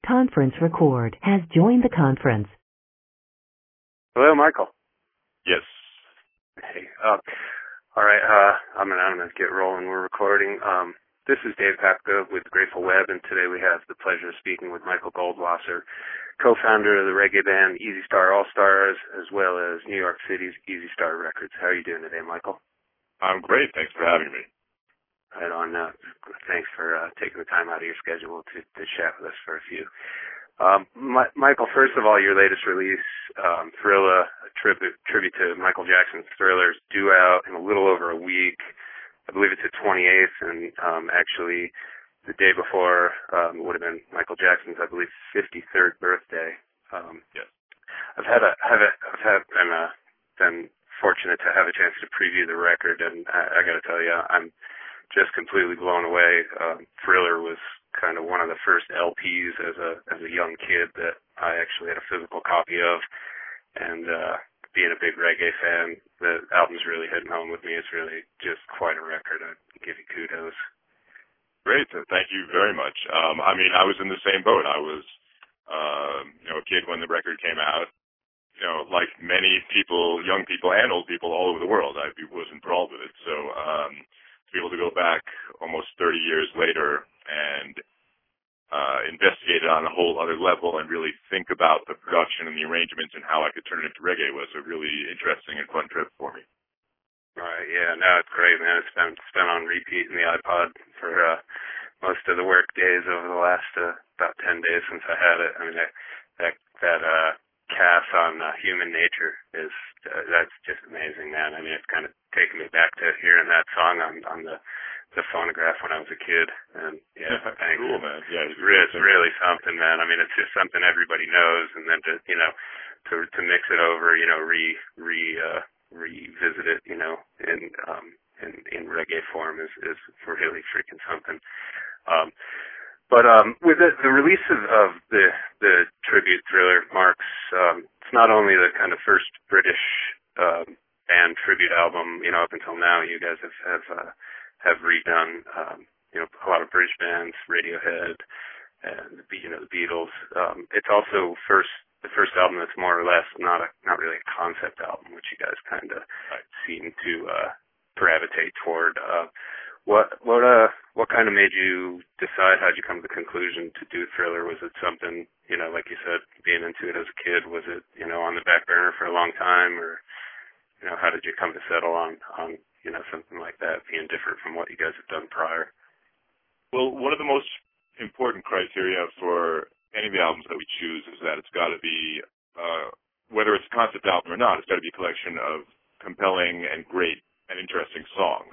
conference record has joined the conference. Hello, Michael. Yes. Hey. All right. I'm gonna get rolling. We're recording. This is Dave Papka with Grateful Web, and today we have the pleasure of speaking with Michael Goldwasser, co-founder of the reggae band Easy Star All Stars, as well as New York City's Easy Star Records. How are you doing today, Michael? I'm great. Thanks for having me. Right on. Thanks for taking the time out of your schedule to chat with us for a few. Michael, first of all, your latest release, Thrilla, a tribute to Michael Jackson's Thriller, is due out in a little over a week. I believe it's the 28th, and actually the day before would have been Michael Jackson's, I believe, 53rd birthday. Yes. I'm been fortunate to have a chance to preview the record, and I got to tell you, I'm just completely blown away. Thriller was kind of one of the first LPs as a young kid that I actually had a physical copy of, and being a big reggae fan, the album's really hitting home with me. It's really just quite a record. I give you kudos. Great. Thank you very much. I was in the same boat. I was, a kid when the record came out. Like many people, young people and old people all over the world, I was enthralled with it. So to be able to go back almost 30 years later and investigate it on a whole other level and really think about the production and the arrangements and how I could turn it into reggae was a really interesting and fun trip for me. Right, yeah, no, it's great, man. It's been on repeat in the iPod for most of the work days over the last about 10 days since I had it. I mean, that cast on human nature is that's just amazing, man. I mean, it's kind of taking me back to hearing that song on the phonograph when I was a kid, and yeah, thanks. Cool, man. Yeah, it's really something, man. I mean, it's just something everybody knows, and then to mix it over, revisit it, in reggae form is really freaking something. But with the release of the tribute Thriller marks, it's not only the kind of first British band tribute album, up until now. You guys have redone, a lot of British bands, Radiohead, and the Beatles. It's also the first album that's more or less not really a concept album, which you guys kind of seem to gravitate toward. What kind of made you decide? How'd you come to the conclusion to do Thriller? Was it something, like you said, being into it as a kid? Was it, on the back burner for a long time, or, how did you come to settle on something like that being different from what you guys have done prior? Well, one of the most important criteria for any of the albums that we choose is that it's got to be, whether it's a concept album or not, it's got to be a collection of compelling and great and interesting songs.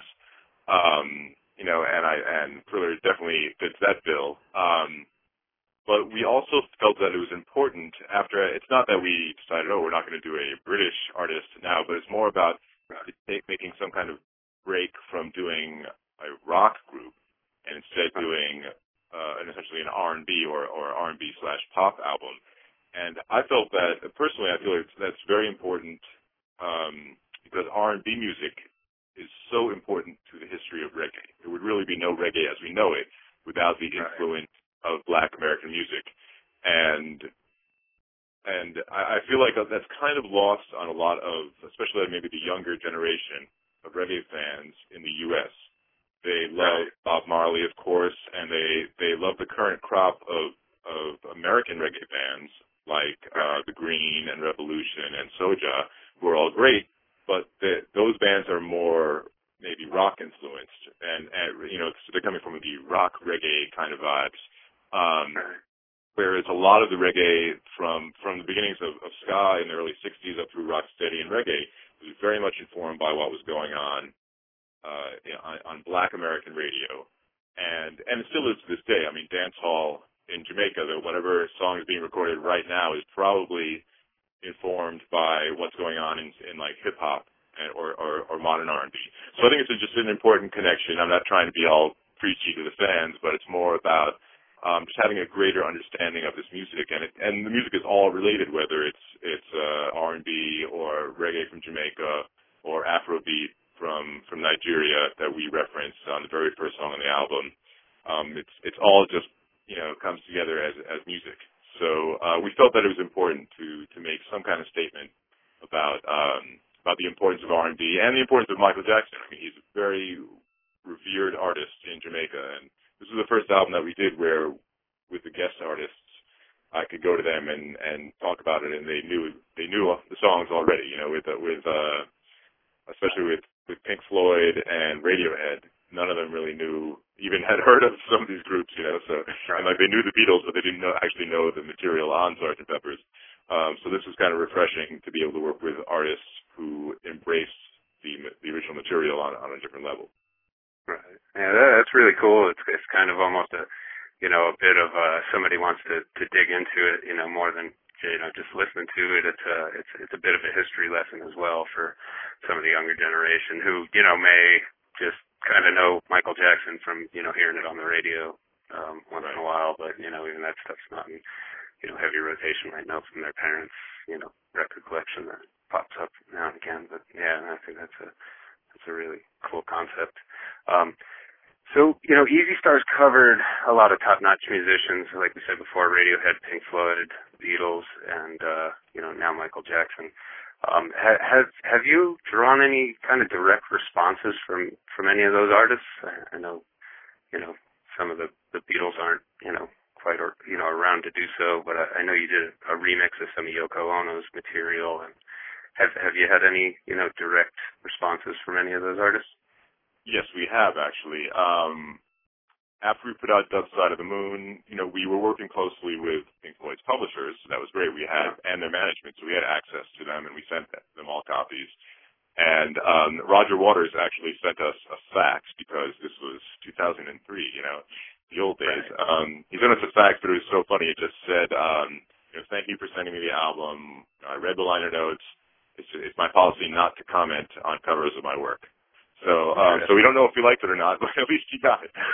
And Thriller definitely fits that bill. But we also felt that it was important it's not that we decided, we're not going to do a British artist now, but it's more about making some kind of break from doing a rock group and instead doing essentially an R&B or R&B/pop album. And I felt that, personally, I feel that's very important because R&B music is so important to the history of reggae. There would really be no reggae as we know it without the influence of Black American music. And I feel like that's kind of lost on a lot of, especially maybe the younger generation of reggae fans in the U.S. They love Bob Marley, of course, and they love the current crop of American reggae bands like The Green and Revolution and Soja, who are all great, but those bands are more maybe rock influenced, and so they're coming from the rock reggae kind of vibes. Whereas a lot of the reggae from the beginnings of ska in the early 60s up through rocksteady and reggae was very much informed by what was going on Black American radio, and it still is to this day. I mean, dance hall in Jamaica, whatever song is being recorded right now is probably informed by what's going on in like hip hop or modern R&B. So I think it's just an important connection. I'm not trying to be all preachy to the fans, but it's more about just having a greater understanding of this music, and the music is all related, whether it's R&B or reggae from Jamaica or Afrobeat from Nigeria that we referenced on the very first song on the album. It's all just comes together as music. So we felt that it was important to make some kind of statement about the importance of R&B and the importance of Michael Jackson. I mean, he's a very revered artist in Jamaica, and this was the first album that we did where, with the guest artists, I could go to them and talk about it, and they knew the songs already. Especially with Pink Floyd and Radiohead, none of them really even had heard of some of these groups, So and they knew the Beatles, but they didn't actually know the material on Sgt. Pepper's. So this was kind of refreshing to be able to work with artists who embraced the original material on a different level. Right. Yeah, that's really cool. It's kind of almost a bit of somebody wants to dig into it, more than just listen to it. It's a bit of a history lesson as well for some of the younger generation who may just kind of know Michael Jackson from hearing it on the radio once in a while, but even that stuff's not in heavy rotation, might know from their parents record collection that pops up now and again. But yeah, I think that's a really cool concept. So, Easy Star's covered a lot of top-notch musicians, like we said before, Radiohead, Pink Floyd, Beatles, and, now Michael Jackson. Have you drawn any kind of direct responses from any of those artists? I know, some of the Beatles aren't, quite, around to do so, but I know you did a remix of some of Yoko Ono's material. And have you had any, direct responses from any of those artists? Yes, we have, actually. After we put out Dub Side of the Moon, we were working closely with Pink Floyd's publishers, so that was great. And their management, so we had access to them, and we sent them all copies. And Roger Waters actually sent us a fax, because this was 2003, the old days. Right. He sent us a fax, but it was so funny. It just said, thank you for sending me the album. I read the liner notes. It's my policy not to comment on covers of my work. So we don't know if he liked it or not, but at least he got it.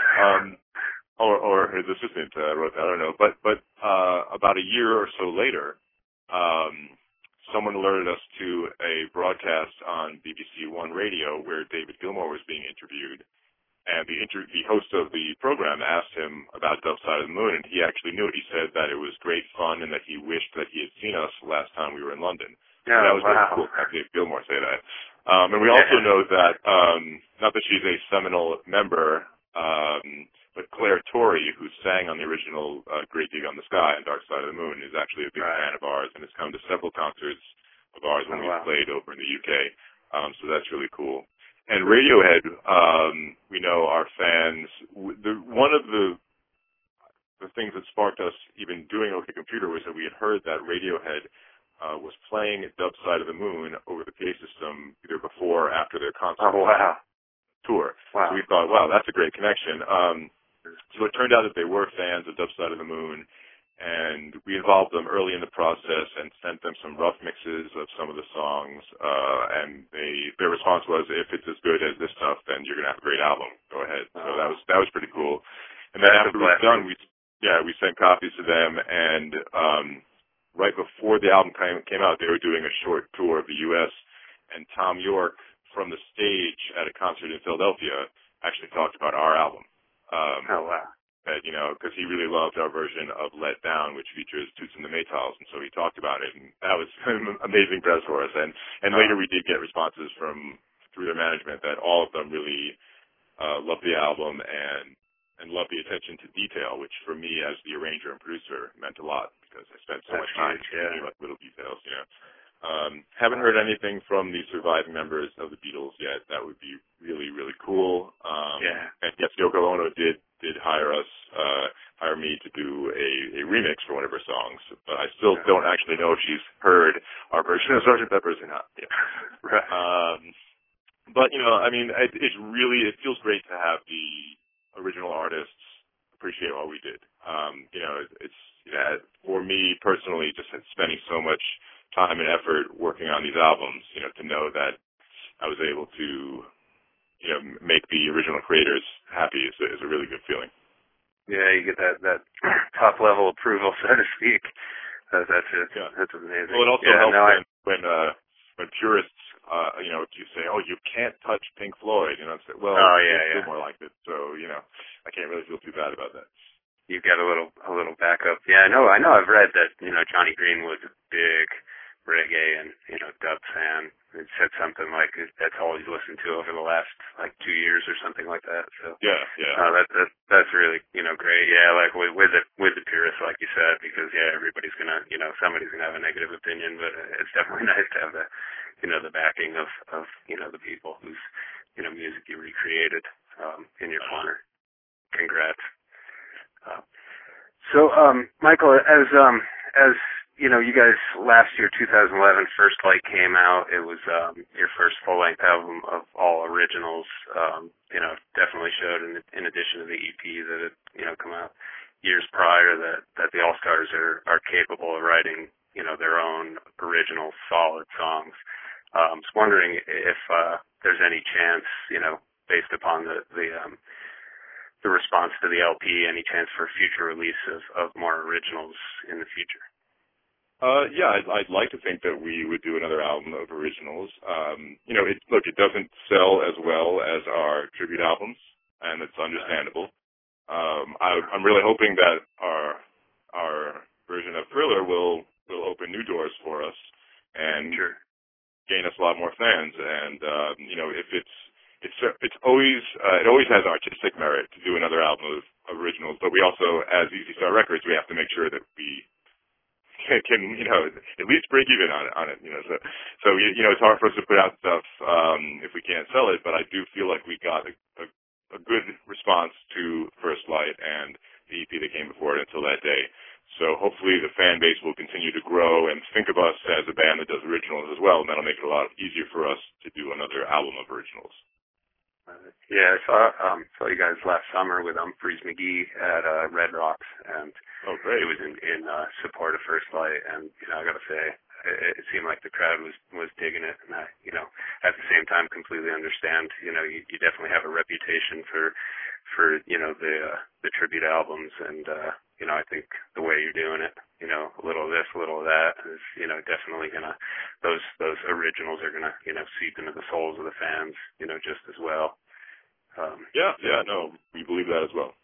Or his assistant wrote that, I don't know. But about a year or so later, someone alerted us to a broadcast on BBC One Radio where David Gilmour was being interviewed, and the host of the program asked him about Dub Side of the Moon, and he actually knew it. He said that it was great fun and that he wished that he had seen us last time we were in London. Yeah, that was really cool to have Dave Gilmour say that. And we also know that, not that she's a seminal member, but Claire Torrey, who sang on the original Great Gig on the Sky and Dark Side of the Moon, is actually a big fan of ours and has come to several concerts of ours when we've played over in the UK. So that's really cool. And Radiohead, we know our fans. One of the things that sparked us even doing OK Computer was that we had heard that Radiohead was playing at Dub Side of the Moon over the PA system either before or after their concert tour. Wow. So we thought, wow, that's a great connection. So it turned out that they were fans of Dub Side of the Moon, and we involved them early in the process and sent them some rough mixes of some of the songs, and their response was, if it's as good as this stuff, then you're going to have a great album. Go ahead. So that was pretty cool. And then after we were done, we sent copies to them, and right before the album came out, they were doing a short tour of the U.S., and Tom York, from the stage at a concert in Philadelphia, actually talked about our album. Because he really loved our version of Let Down, which features Toots and the Maytals, and so he talked about it, and that was an amazing press for us. And later we did get responses through their management that all of them really loved the album and loved the attention to detail, which for me as the arranger and producer meant a lot, because I spent so much time thinking about little details, Haven't heard anything from the surviving members of the Beatles yet. That would be really, really cool. And yes, Yoko Ono did hire me to do a remix for one of her songs, but I still don't actually know if she's heard our version of Sgt. Pepper's or not. Right. But it feels great to have the original artists appreciate what we did. For me personally, just spending so much time and effort working on these albums, to know that I was able to, make the original creators happy is a really good feeling. Yeah, you get that top level approval, so to speak. That's amazing. Well, it also helps when purists, you say, oh, you can't touch Pink Floyd, say, well, it's more like it, so, I can't really feel too bad about that. you get a little backup. Yeah, I know. I've read that Johnny Green was a big reggae and dub fan. It said something like that's all he's listened to over the last 2 years or something like that. So yeah. That's really great. Yeah, like with the purists, like you said, because everybody's gonna somebody's gonna have a negative opinion, but it's definitely nice to have the the backing of the people whose music you recreated in your corner. Congrats. So Michael, as you guys last year, 2011, First Light came out. It was your first full-length album of all originals. Definitely showed in addition to the EP that it come out years prior that the All Stars are capable of writing their own original solid songs. I was wondering if there's any chance based upon the response to the LP, any chance for future release of more originals in the future? Yeah, I'd like to think that we would do another album of originals. It doesn't sell as well as our tribute albums, and it's understandable. I'm really hoping that our version of Thriller will open new doors for us and gain us a lot more fans. And if it always has artistic merit to do another album of originals, but we also, as Easy Star Records, we have to make sure that we can at least break even on it. So it's hard for us to put out stuff if we can't sell it. But I do feel like we got a good response to First Light and the EP that came before it until that day. So hopefully the fan base will continue to grow and think of us as a band that does originals as well, and that'll make it a lot easier for us to do another album of originals. Yeah, I saw you guys last summer with Humphreys McGee at Red Rocks, and great. It was in support of First Light, and I got to say, it seemed like the crowd was digging it, and I at the same time completely understand. You definitely have a reputation for the tribute albums, and I think the way you're doing it, a little of this, a little of that, is definitely gonna those originals are gonna seep into the souls of the fans, just as well. We believe that as well.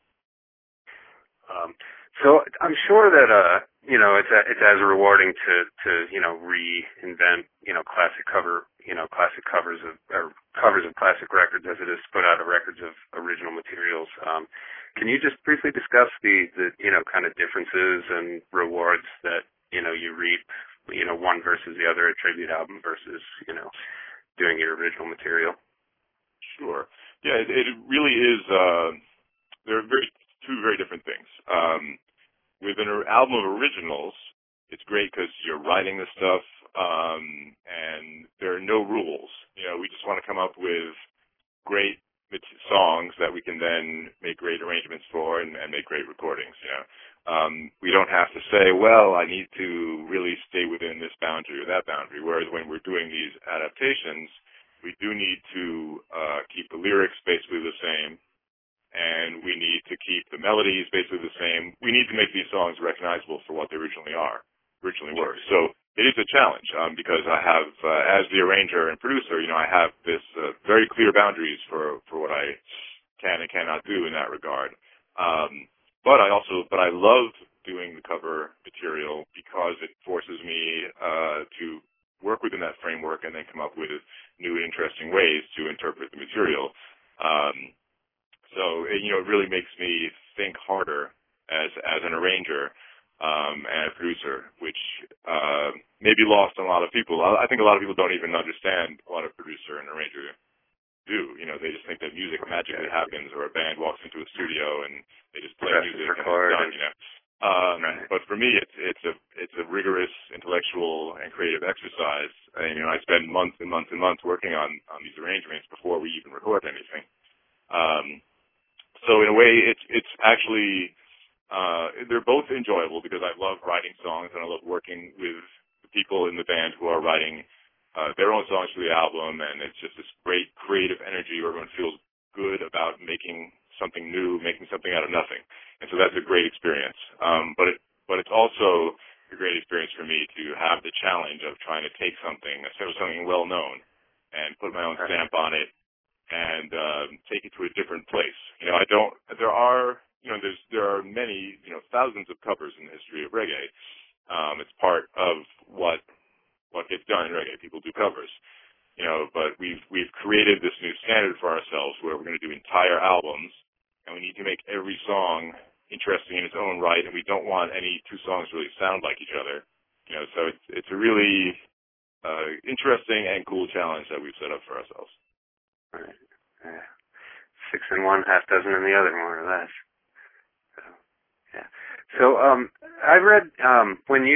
So I'm sure that it's as rewarding to reinvent classic covers of classic records as it is to put out records of original materials. Can you just briefly discuss the kind of differences and rewards that you reap one versus the other, a tribute album versus doing your original material? Sure. Yeah, it really is. They're two very different things. With an album of originals, it's great because you're writing the stuff, and there are no rules. We just want to come up with great songs that we can then make great arrangements for and make great recordings. We don't have to say, well, I need to really stay within this boundary or that boundary. Whereas when we're doing these adaptations, we do need to keep the lyrics basically the same, and we need to keep the melodies basically the same. We need to make these songs recognizable for what they originally were. So it is a challenge because I have, as the arranger and producer, I have this very clear boundaries for what I can and cannot do in that regard. But I love doing the cover material because it forces me to work within that framework and then come up with new, interesting ways to interpret the material. So it really makes me think harder as an arranger and a producer, which may be lost on a lot of people. I think a lot of people don't even understand what a producer and arranger do. They just think that music magically happens, or a band walks into a studio and they just play music and it's done. But for me, it's a rigorous intellectual and creative exercise. And, I spend months and months and months working on these arrangements before we even record anything. So in a way, it's actually they're both enjoyable because I love writing songs and I love working with the people in the band who are writing their own songs for the album, and it's just this great creative energy where everyone feels good about making something new, making something out of nothing. And so that's a great experience. But it's also a great experience for me to have the challenge of trying to take something well known and put my own stamp on it and take it to a different place. There are there are many, thousands of covers in the history of reggae. It's part of what gets done in reggae. People do covers, but we've created this new standard for ourselves where we're going to do entire albums, and we need to make every song interesting in its own right, and we don't want any two songs really sound like each other. So it's a really interesting and cool challenge that we've set up for ourselves. Right. 6 in one, half dozen in the other, more or less. So, yeah. So, I read when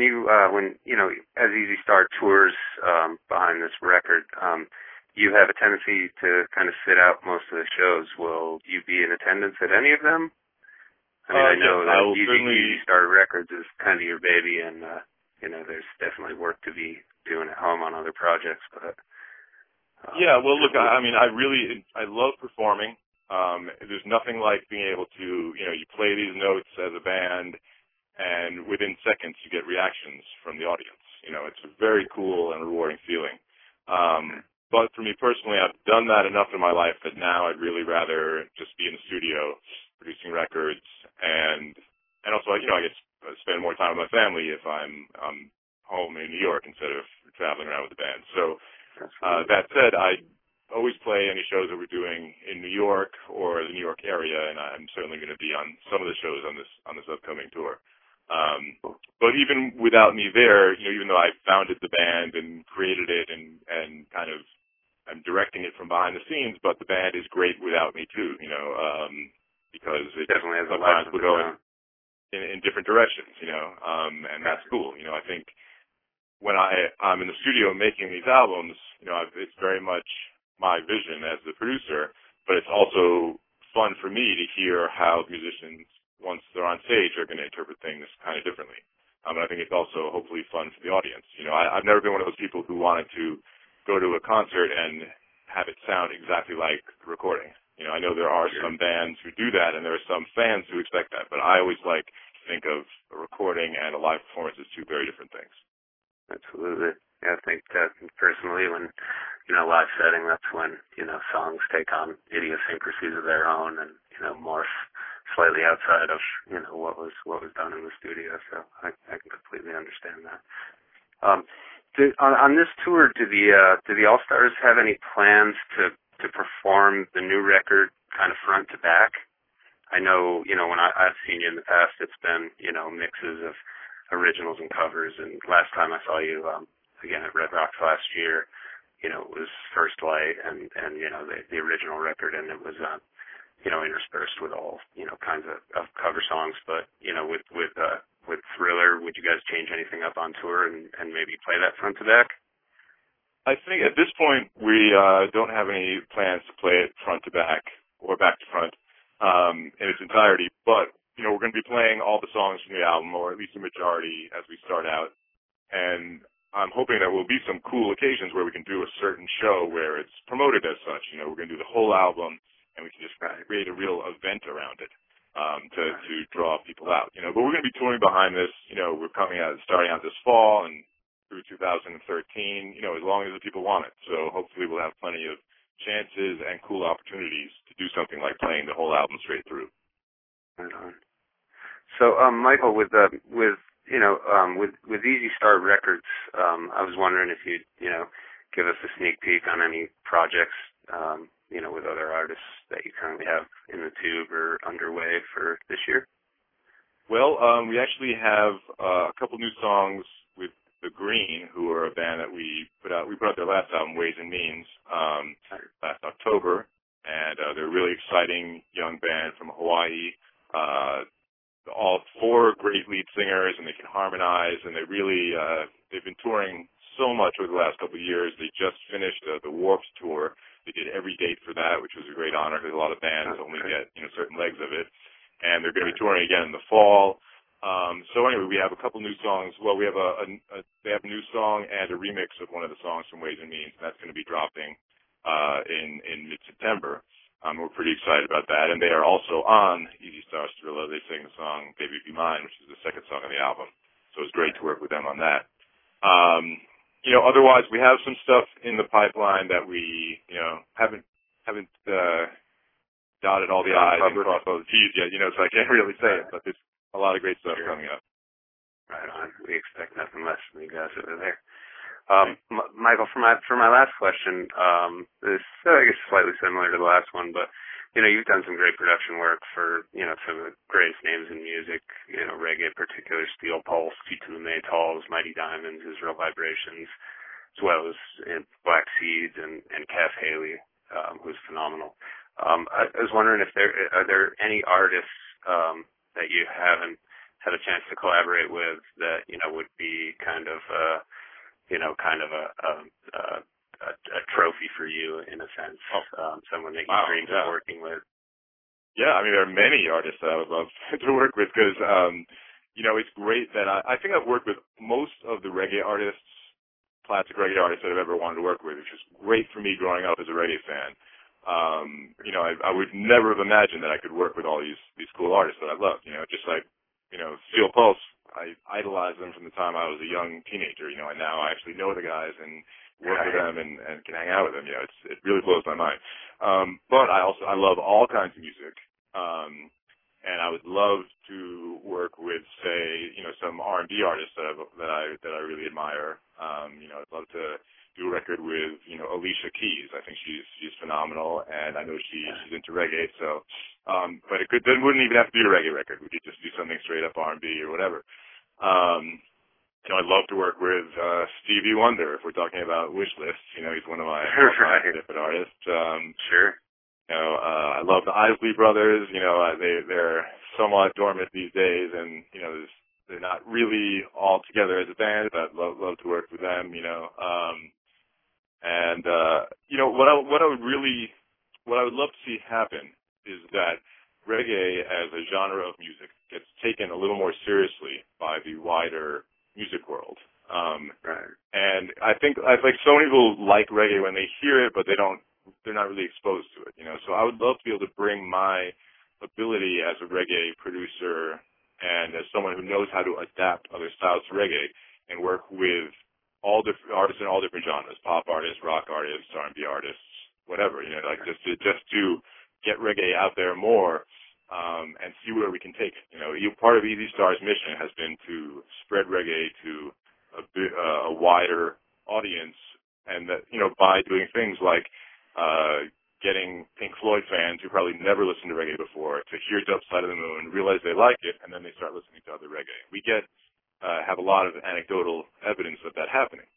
as Easy Star tours behind this record, you have a tendency to kind of sit out most of the shows. Will you be in attendance at any of them? I mean, I know that Easy Star Records is kind of your baby, and there's definitely work to be doing at home on other projects, but. Yeah, well, look, I mean, I love performing. There's nothing like being able to, you play these notes as a band, and within seconds you get reactions from the audience. It's a very cool and rewarding feeling. But for me personally, I've done that enough in my life that now I'd really rather just be in the studio producing records, and also, I get to spend more time with my family if I'm home in New York instead of traveling around with the band. So. That said, I always play any shows that we're doing in New York or the New York area, and I'm certainly going to be on some of the shows on this upcoming tour. But even without me there, even though I founded the band and created it and kind of I'm directing it from behind the scenes, but the band is great without me too, because it definitely has sometimes will go in different directions, and that's cool. I think when I'm in the studio making these albums, it's very much my vision as the producer, but it's also fun for me to hear how musicians, once they're on stage, are going to interpret things kind of differently. And I think it's also hopefully fun for the audience. I've never been one of those people who wanted to go to a concert and have it sound exactly like the recording. I know there are some bands who do that, and there are some fans who expect that, but I always like to think of a recording and a live performance as two very different things. Absolutely. Yeah, I think that personally, when live setting, that's when songs take on idiosyncrasies of their own and morph slightly outside of what was done in the studio. So I can completely understand that. On this tour, do the All Stars have any plans to perform the new record kind of front to back? I know when I've seen you in the past, it's been mixes of originals and covers, and last time I saw you again at Red Rocks last year, it was First Light and the original record, and it was interspersed with all kinds of cover songs. But with Thriller, would you guys change anything up on tour and maybe play that front to back? I think at this point we don't have any plans to play it front to back or back to front in its entirety, but we're going to be playing all the songs from the album, or at least the majority, as we start out. And I'm hoping there will be some cool occasions where we can do a certain show where it's promoted as such. We're going to do the whole album, and we can just create a real event around it to draw people out. But we're going to be touring behind this. We're starting out this fall and through 2013. As long as the people want it. So hopefully we'll have plenty of chances and cool opportunities to do something like playing the whole album straight through. Right on. So, Michael, with Easy Star Records, I was wondering if you'd, give us a sneak peek on any projects, with other artists that you currently have in the tube or underway for this year. Well, we actually have a couple new songs with The Green, who are a band that we put out. We put out their last album, Ways and Means, last October, and they're a really exciting young band from Hawaii. All four great lead singers, and they can harmonize, and they've been touring so much over the last couple of years. They just finished the Warped Tour. They did every date for that, which was a great honor because a lot of bands only get certain legs of it. And they're going to be touring again in the fall. So anyway, we have a couple new songs. Well, we have they have a new song and a remix of one of the songs from Ways and Means, and that's going to be dropping in mid-September. We're pretty excited about that. And they are also on Easy Star's Thriller. They sing the song Baby Be Mine, which is the second song on the album. So it's great to work with them on that. Otherwise, we have some stuff in the pipeline that we, haven't dotted all the I's and crossed all the T's yet, so I can't really say it, but there's a lot of great stuff coming up. Right on. We expect nothing less from you guys over there. Michael, for my last question, this I guess slightly similar to the last one, but you've done some great production work for some of the greatest names in music, reggae in particular, Steel Pulse, Feet to the Maytals, Mighty Diamonds, Israel Vibrations, as well as Black Seeds and Cass Haley, who's phenomenal. I was wondering if are there any artists that you haven't had a chance to collaborate with that would be kind of a trophy for you in a sense, someone that you dreamed of working with. Yeah, I mean there are many artists that I would love to work with because it's great that I think I've worked with most of the reggae artists, classic reggae artists that I've ever wanted to work with, which is great for me growing up as a reggae fan. I would never have imagined that I could work with all these cool artists that I love. Just like Steel Pulse, I idolized them from the time I was a young teenager. And now I actually know the guys and work with them and can hang out with them. It really blows my mind. But I love all kinds of music. And I would love to work with, say, some R&B artists that I really admire. I'd love to do a record with, Alicia Keys. I think she's phenomenal, and I know she's into reggae. So, but it wouldn't even have to be a reggae record. We could just do something straight up R&B or whatever. I'd love to work with Stevie Wonder if we're talking about wish lists. He's one of my favorite artists. Sure. I love the Isley Brothers. They're somewhat dormant these days, and they're not really all together as a band. But I'd love to work with them. What I would love to see happen is that reggae as a genre of music gets taken a little more seriously by the wider music world. Right. And I think so many people like reggae when they hear it, but they're not really exposed to it, So I would love to be able to bring my ability as a reggae producer and as someone who knows how to adapt other styles to reggae and work with all different artists in all different genres, pop artists, rock artists, R&B artists, whatever, just to get reggae out there more, and see where we can take it. Part of Easy Star's mission has been to spread reggae to a wider audience, and that, by doing things like, getting Pink Floyd fans who probably never listened to reggae before to hear Dark Side of the Moon, realize they like it, and then they start listening to other reggae. We have a lot of anecdotal evidence of that happening.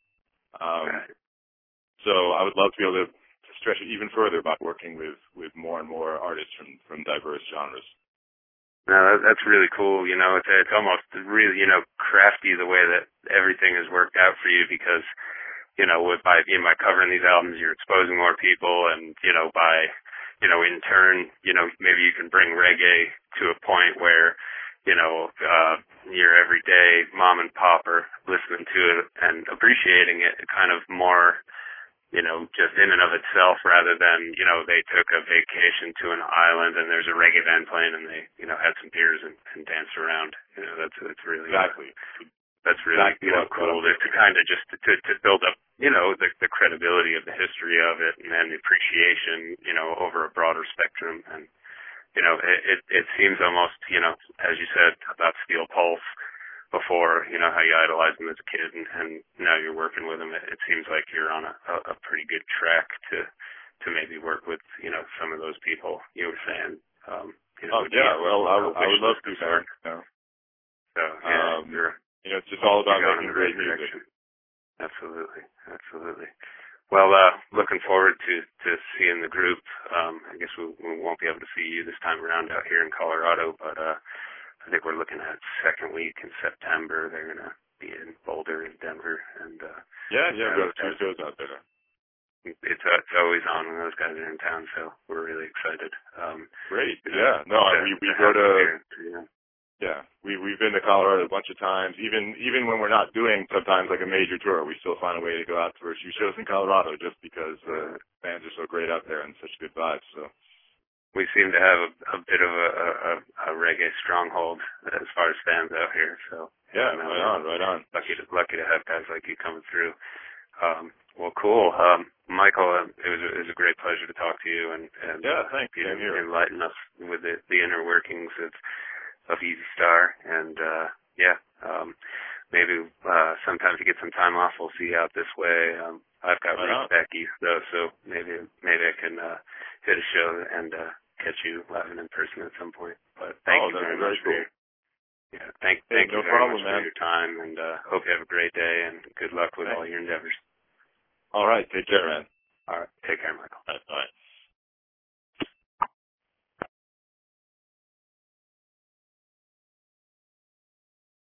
So I would love to be able to stretch it even further by working with more and more artists from diverse genres. No, that's really cool. It's almost really, crafty the way that everything has worked out for you because, by covering these albums, you're exposing more people and, by, in turn, maybe you can bring reggae to a point where, your everyday mom and pop are listening to it and appreciating it kind of more, just in and of itself rather than, they took a vacation to an island and there's a reggae band playing and they, had some beers and danced around. That's really, exactly. That's really, cool to kind of just to build up, the credibility of the history of it and the appreciation, over a broader spectrum. And, it seems almost, as you said about Steel Pulse before, how you idolized them as a kid and now you're working with them. It seems like you're on a pretty good track to maybe work with, some of those people you were saying. Well, I would love to, sir. So, yeah, it's just all about making great music. Absolutely. Well, looking forward to seeing the group. I guess we won't be able to see you this time around out here in Colorado, but I think we're looking at second week in September. They're going to be in Boulder and Denver. And we've got 2 shows out there. It's always on when those guys are in town, so we're really excited. Great. Yeah. No, we go to... Yeah, we've been to Colorado a bunch of times. Even when we're not doing sometimes like a major tour, we still find a way to go out for a few shows in Colorado just because fans are so great out there and such good vibes. So we seem to have a bit of a reggae stronghold as far as fans out here. So yeah, right on. Lucky to have guys like you coming through. Well, cool. Michael, it was a great pleasure to talk to you and thanks. You enlighten us with the inner workings of Easy Star, and maybe sometime to get some time off, we'll see you out this way. I've got roots back east though, so maybe I can hit a show and catch you live and in person at some point. But thank you very much for thank you very much for your time, and hope you have a great day and good luck with all your endeavors. All right, take care, man. All right, take care, Michael. All right.